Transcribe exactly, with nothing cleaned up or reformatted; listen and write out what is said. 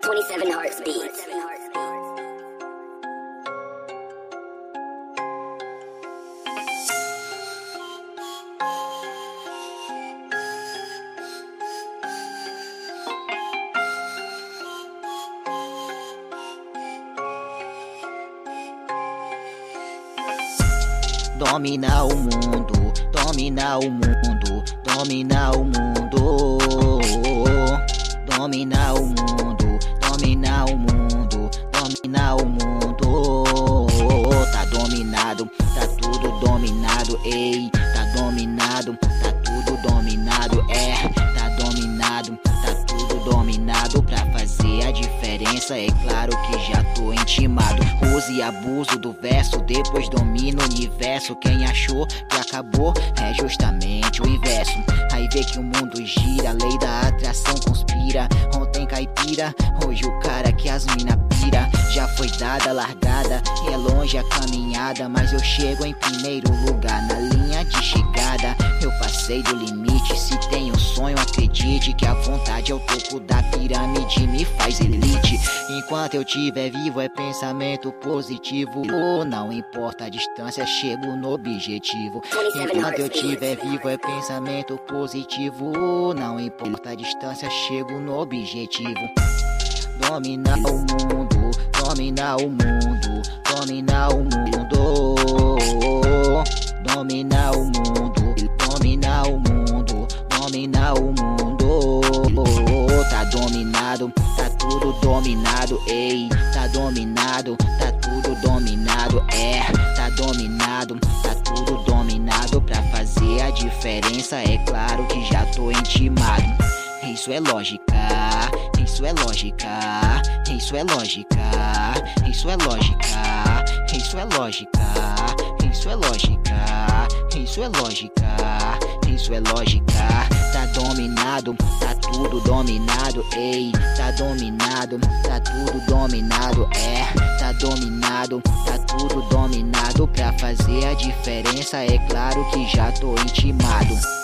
twenty-seven Hearts Beats. Dominar o mundo, dominar o mundo, dominar o mundo, dominar o mundo, dominar o mundo, dominar o mundo. Tá dominado, tá tudo dominado, ei, tá dominado, tá tudo dominado, é, tá dominado, tá tudo dominado. Pra fazer a diferença, é claro que já tô intimado. Uso e abuso do verso, depois domino o universo. Quem achou que acabou é justamente o inverso. Aí vê que o mundo gira, a lei da atração conspira. Ontem caipira, hoje o cara que as mina pira. Já foi dada a largada e é longe a caminhada, mas eu chego em primeiro lugar na linha de chegada. Eu passei do limite, se tem um sonho acredite que a vontade é o topo da pirâmide, me faz elite. Enquanto eu tiver vivo é pensamento positivo, oh, não importa a distância, chego no objetivo. Enquanto eu tiver vivo é pensamento positivo, oh, não importa a distância, chego no objetivo. Dominar o mundo, dominar o mundo, dominar o mundo, dominar o mundo, dominar o mundo, dominar o mundo. Tá dominado, tá tudo dominado, ei, tá dominado, tá tudo dominado, é, tá dominado, tá tudo dominado. Pra fazer a diferença, é claro que já tô intimado. Isso é lógica, isso é lógica, isso é lógica, isso é lógica, isso é lógica, isso é lógica, isso é lógica, isso é lógica. Tá dominado, tá tudo dominado, ei, tá dominado, tá tudo dominado, é, tá dominado, tá tudo dominado. Pra fazer a diferença, é claro que já tô intimado.